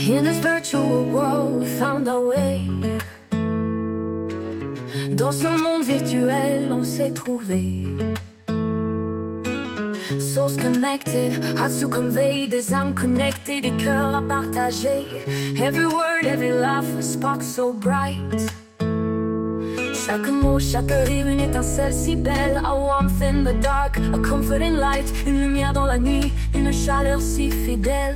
In this virtual world, we found our way. Dans ce monde virtuel, on s'est trouvé. Souls connected, hearts to convey, des âmes connectées, des cœurs à partager. Every word, every laugh, a spark so bright. Chaque mot, chaque rire, une étincelle si belle. A warmth in the dark, a comforting light. Une lumière dans la nuit, une chaleur si fidèle.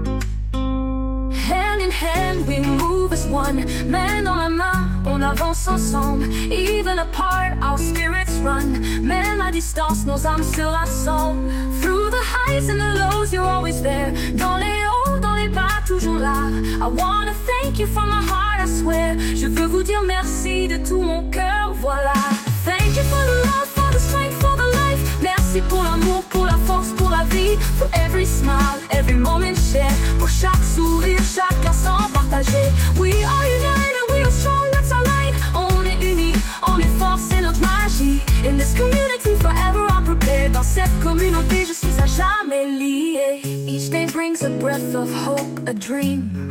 Hand in hand, we move as one. Main dans la main, on avance ensemble. Even apart, our spirits run. Même à distance, nos âmes se rassemblent. Through the highs and the lows, you're always there. Dans les hauts, dans les bas, toujours là. I wanna thank you from my heart, I swear. Je veux vous dire merci de tout mon cœur, voilà. Thank you for the love, for the strength, for the life. Merci pour l'amour, pour la force, pour la vie. For every smile, every moment shared. Pour chaque sourire, chaque instant partagé. We are united, we are strong, that's our light. On est unis, on est fort, c'est notre magie. In this community, forever I'm prepared. Dans cette communauté, je suis à jamais lié. Each day brings a breath of hope, a dream.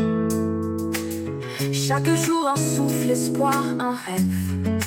Chaque jour un souffle, espoir, un rêve.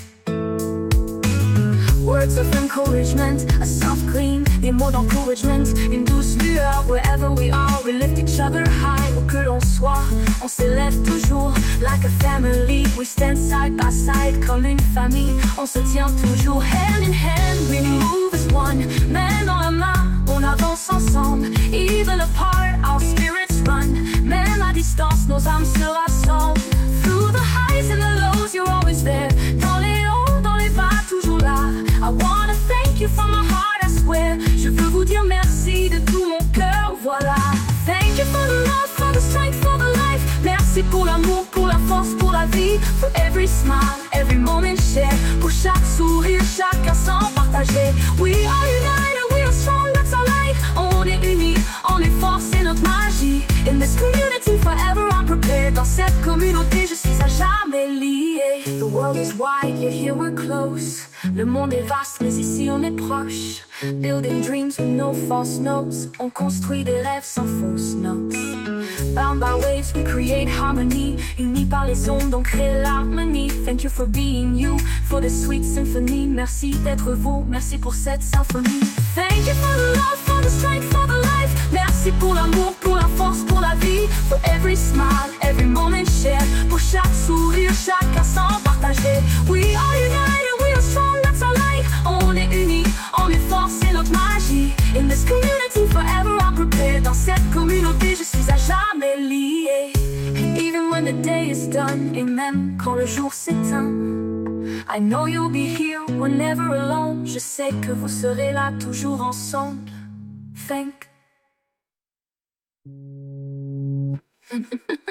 Words of encouragement, a soft gleam. Des mots d'encouragement, une douce lueur. Wherever we are, we lift each other high. Où que l'on soit, on s'élève toujours. Like a family, we stand side by side. Comme une famille, on se tient toujours. Hand in hand, we move as one. Main dans la main, on avance ensemble. Even apart, our spirits run. Même à distance, nos âmes se rassemblent. Through the highs and the lows, you're always there. Dans les hauts, dans les bas, toujours là. I wanna thank you from my heart, I swear. Je veux vous dire merci de tout mon cœur, voilà. Thank you for the love, for the strength, for the life. Merci pour l'amour, pour la force, pour la vie. For every smile, every moment shared. Pour chaque sourire, chaque instant partagé. We are united, we are strong, that's our light. On est unis, on est fort, c'est notre magie. In this community, forever I'm prepared. Dans cette communauté, je suis à jamais lié. The world is wide, yet here we're close. Le monde est vaste, mais ici on est proche. Building dreams with no false notes. On construit des rêves sans fausses notes. Bound by waves, we create harmony. Unis par les ondes, on crée l'harmonie. Thank you for being you, for the sweet symphony. Merci d'être vous, merci pour cette symphonie. Thank you for the love, for the strength, for the life. Merci pour l'amour, pour la force, pour la vie. For every smile, every moment shared. Pour chaque sourire, chaque instant partagé. We are united, we are strong, that's our light. On est unis, on est fort, c'est notre magie. In this community, forever I'm prepared. Dans cette communauté, je suis à jamais lié. Even when the day is done, et même quand le jour s'éteint, I know you'll be here, we're never alone. Je sais que vous serez là, toujours ensemble. Thank